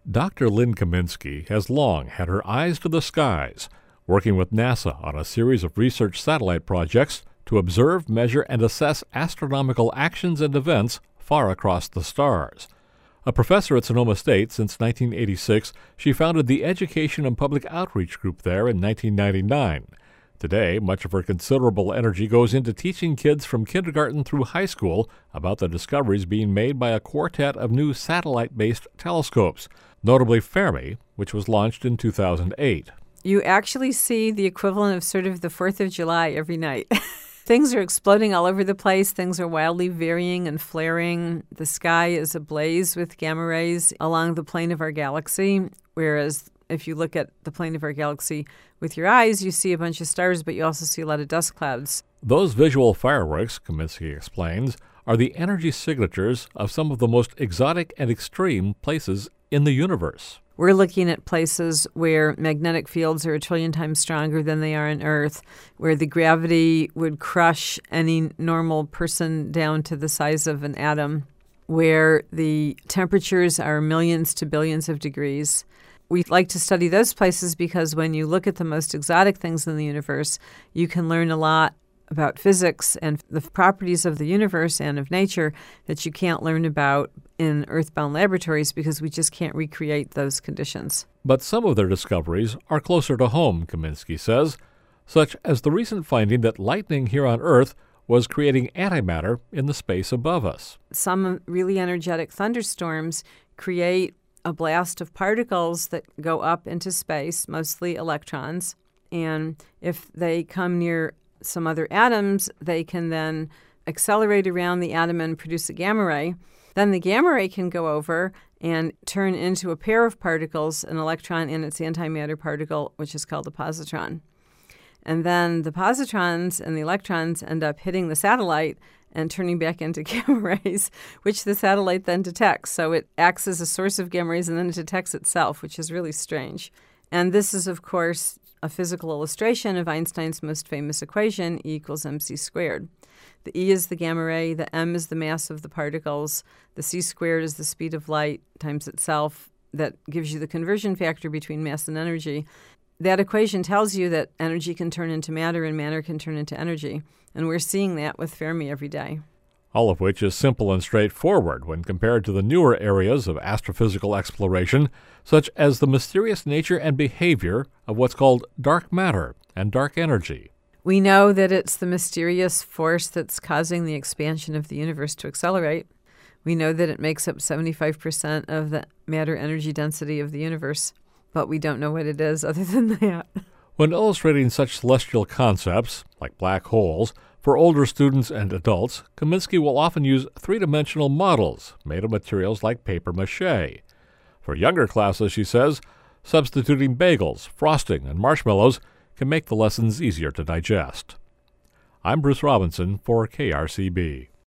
Dr. Lynn Kaminsky has long had her eyes to the skies, working with NASA on a series of research satellite projects to observe, measure, and assess astronomical actions and events far across the stars. A professor at Sonoma State since 1986, she founded the Education and Public Outreach Group there in 1999. Today, much of her considerable energy goes into teaching kids from kindergarten through high school about the discoveries being made by a quartet of new satellite-based telescopes, notably Fermi, which was launched in 2008. You actually see the equivalent of sort of the 4th of July every night. Things are exploding all over the place. Things are wildly varying and flaring. The sky is ablaze with gamma rays along the plane of our galaxy, whereas if you look at the plane of our galaxy with your eyes, you see a bunch of stars, but you also see a lot of dust clouds. Those visual fireworks, Kaminsky explains, are the energy signatures of some of the most exotic and extreme places in the universe. We're looking at places where magnetic fields are 1 trillion times stronger than they are on Earth, where the gravity would crush any normal person down to the size of an atom, where the temperatures are millions to billions of degrees. We like to study those places because when you look at the most exotic things in the universe, you can learn a lot about physics and the properties of the universe and of nature that you can't learn about in earthbound laboratories because we just can't recreate those conditions. But some of their discoveries are closer to home, Kaminsky says, such as the recent finding that lightning here on Earth was creating antimatter in the space above us. Some really energetic thunderstorms create a blast of particles that go up into space, mostly electrons, and if they come near some other atoms, they can then accelerate around the atom and produce a gamma ray. Then the gamma ray can go over and turn into a pair of particles, an electron and its antimatter particle, which is called a positron. And then the positrons and the electrons end up hitting the satellite and turning back into gamma rays, which the satellite then detects. So it acts as a source of gamma rays and then it detects itself, which is really strange. And this is, of course, a physical illustration of Einstein's most famous equation, E equals mc squared. The E is the gamma ray, the m is the mass of the particles, the c squared is the speed of light times itself. That gives you the conversion factor between mass and energy. That equation tells you that energy can turn into matter and matter can turn into energy. And we're seeing that with Fermi every day. All of which is simple and straightforward when compared to the newer areas of astrophysical exploration, such as the mysterious nature and behavior of what's called dark matter and dark energy. We know that it's the mysterious force that's causing the expansion of the universe to accelerate. We know that it makes up 75% of the matter-energy density of the universe, but we don't know what it is other than that. When illustrating such celestial concepts, like black holes, for older students and adults, Kaminsky will often use three-dimensional models made of materials like papier-mâché. For younger classes, she says, substituting bagels, frosting, and marshmallows can make the lessons easier to digest. I'm Bruce Robinson for KRCB.